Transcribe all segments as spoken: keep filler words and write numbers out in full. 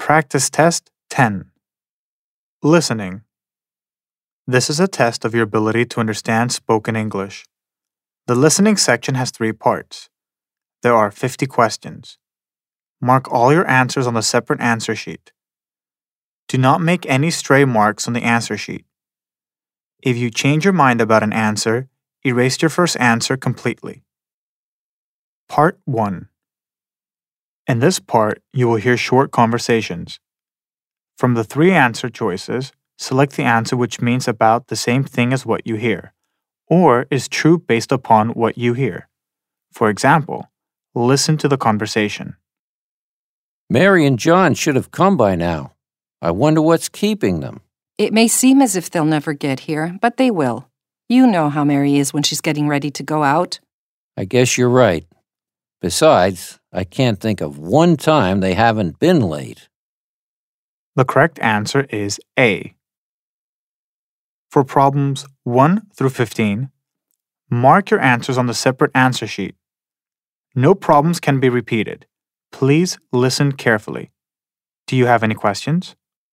Practice Test ten. Listening. This is a test of your ability to understand spoken English. The listening section has three parts. There are fifty questions. Mark all your answers on the separate answer sheet. Do not make any stray marks on the answer sheet. If you change your mind about an answer, erase your first answer completely. Part one. In this part, you will hear short conversations. From the three answer choices, select the answer which means about the same thing as what you hear, or is true based upon what you hear. For example, listen to the conversation. Mary and John should have come by now. I wonder what's keeping them. It may seem as if they'll never get here, but they will. You know how Mary is when she's getting ready to go out. I guess you're right. Besides, I can't think of one time they haven't been late. The correct answer is A. For problems one through fifteen, mark your answers on the separate answer sheet. No problems can be repeated. Please listen carefully. Do you have any questions?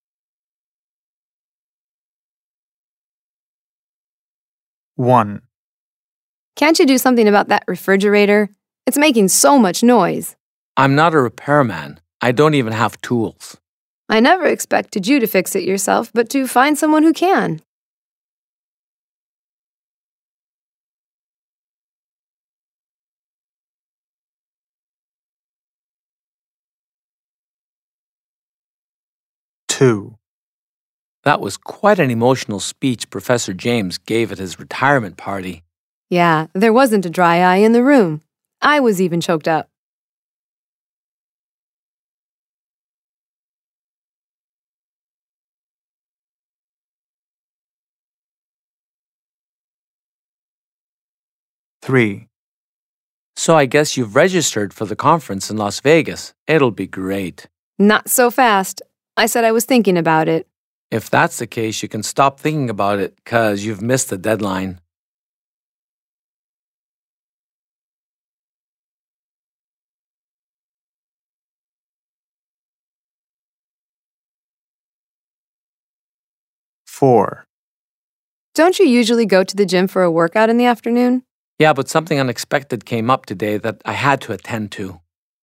one. Can't you do something about that refrigerator? It's making so much noise. I'm not a repairman. I don't even have tools. I never expected you to fix it yourself, but to find someone who can. two. That was quite an emotional speech Professor James gave at his retirement party. Yeah, there wasn't a dry eye in the room. I was even choked up. three. So I guess you've registered for the conference in Las Vegas. It'll be great. Not so fast. I said I was thinking about it. If that's the case, you can stop thinking about it because you've missed the deadline. four. Don't you usually go to the gym for a workout in the afternoon? Yeah, but something unexpected came up today that I had to attend to.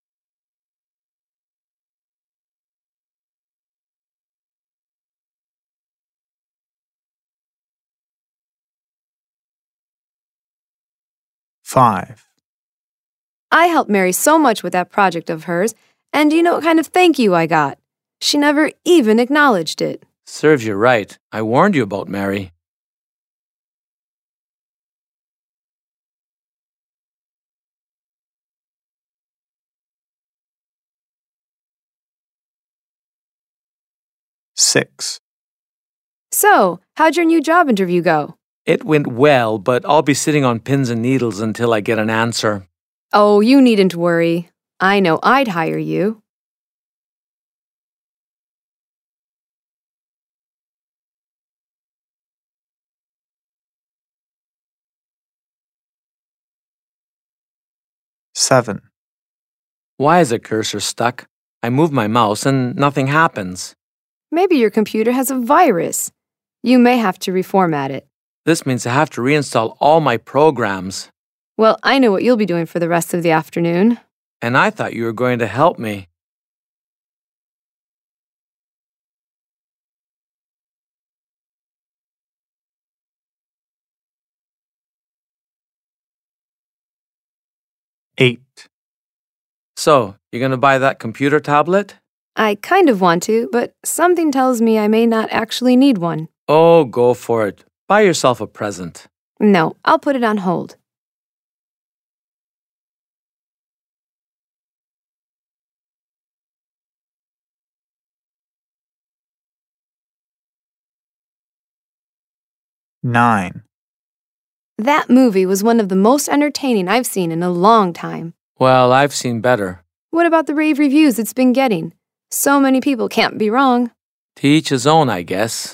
five. I helped Mary so much with that project of hers, and do you know what kind of thank you I got? She never even acknowledged it. Serves you right. I warned you about Mary. six. So, how'd your new job interview go? It went well, but I'll be sitting on pins and needles until I get an answer. Oh, you needn't worry. I know I'd hire you. seven. Why is a cursor stuck? I move my mouse and nothing happens. Maybe your computer has a virus. You may have to reformat it. This means I have to reinstall all my programs. Well, I know what you'll be doing for the rest of the afternoon. And I thought you were going to help me. eight. So, you're going to buy that computer tablet? I kind of want to, but something tells me I may not actually need one. Oh, go for it. Buy yourself a present. No, I'll put it on hold. nine. That movie was one of the most entertaining I've seen in a long time. Well, I've seen better. What about the rave reviews it's been getting? So many people can't be wrong. To each his own, I guess.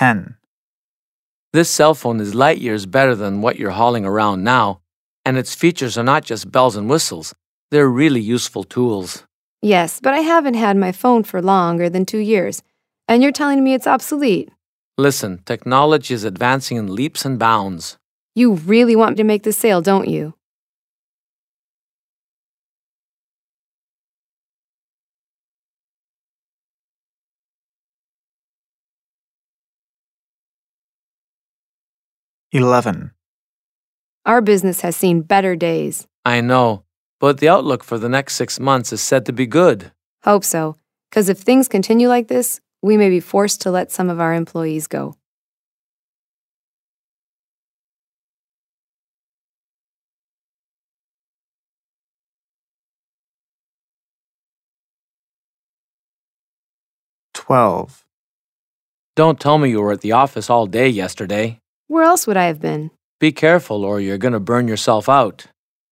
ten. This cell phone is light years better than what you're hauling around now, and its features are not just bells and whistles. They're really useful tools. Yes, but I haven't had my phone for longer than two years, and you're telling me it's obsolete. Listen, technology is advancing in leaps and bounds. You really want me to make this sale, don't you? eleven. Our business has seen better days. I know, but the outlook for the next six months is said to be good. Hope so, because if things continue like this, we may be forced to let some of our employees go. twelve. Don't tell me you were at the office all day yesterday. Where else would I have been? Be careful or you're going to burn yourself out.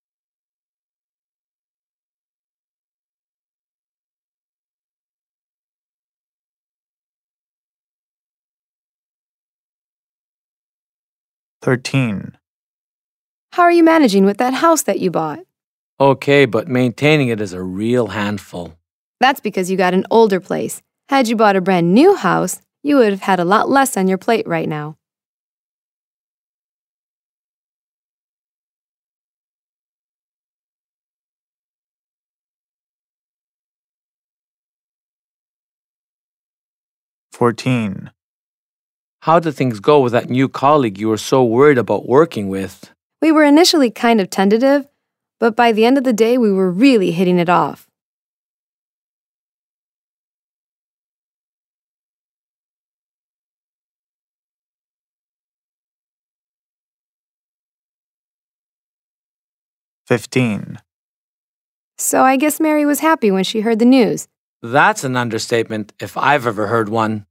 thirteen. How are you managing with that house that you bought? Okay, but maintaining it is a real handful. That's because you got an older place. Had you bought a brand new house, you would have had a lot less on your plate right now. fourteen. How did things go with that new colleague you were so worried about working with? We were initially kind of tentative, but by the end of the day, we were really hitting it off. fifteen. So I guess Mary was happy when she heard the news. That's an understatement if I've ever heard one.